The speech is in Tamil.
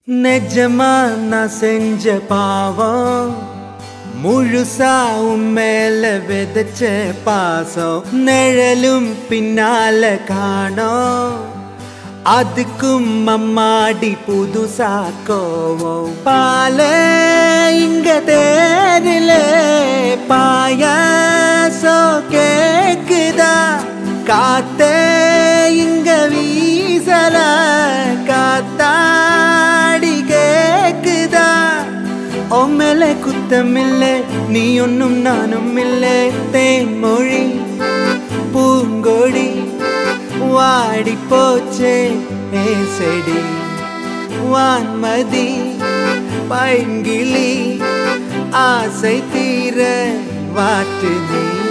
நிஜமா நான் செஞ்ச பாவம் முழுசா உன் மேல விதைச்ச பாசம் நிழலும் பின்னால காணோம் அதுக்கும் அம்மாடி புதுசா கோவம் பால இங்க தேரில பாயாசோ கேக்குதா காத்தே இங்க வீசல காத்தாடி கேக்குதா உம்மேல குத்தமில்லை நீ ஒன்னும் நானும் இல்லை தேன்மொழி பூங்கொடி வாடி போச்சே செடி வான்மதி பைங்கிளி ஆசை தீர வாட்டுதி